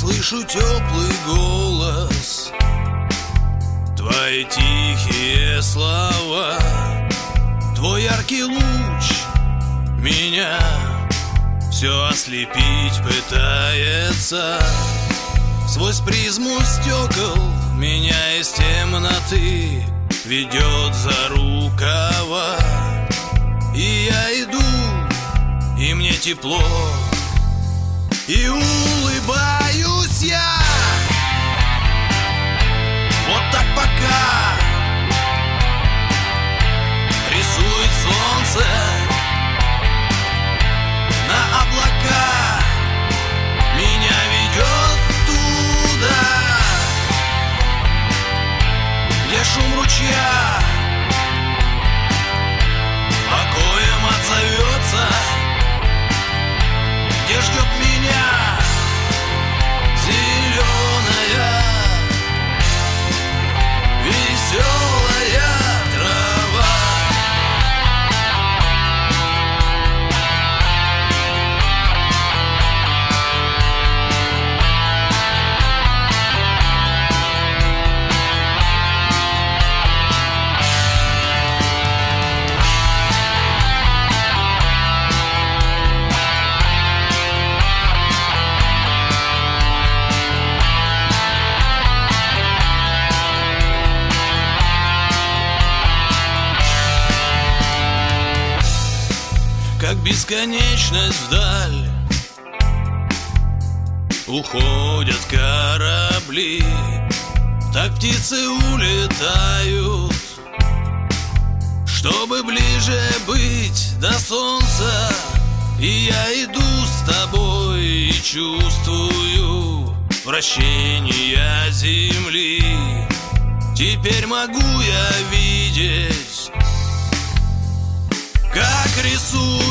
слышу теплый голос, твои тихие слова, твой яркий луч меня все ослепить пытается. Сквозь призму стекол меня из темноты ведет за рукава. И я иду, и мне тепло, и улыбаюсь я. Вот так пока рисует солнце на облака, меня ведет туда, где шум ручья покоем отзовется, где ждет меня зеленая, веселая трава. Как бесконечность вдаль уходят корабли, так птицы улетают, чтобы ближе быть до солнца. И я иду с тобой и чувствую вращение земли. Теперь могу я видеть, как рисую